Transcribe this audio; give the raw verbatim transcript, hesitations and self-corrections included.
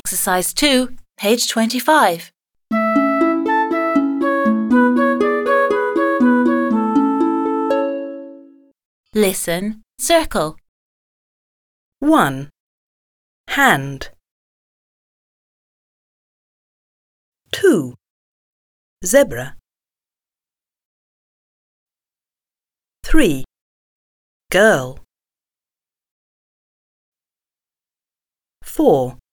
Exercise two, page twenty-five. Listen, circle. one. Hand. two. Zebra. three. Girl. four.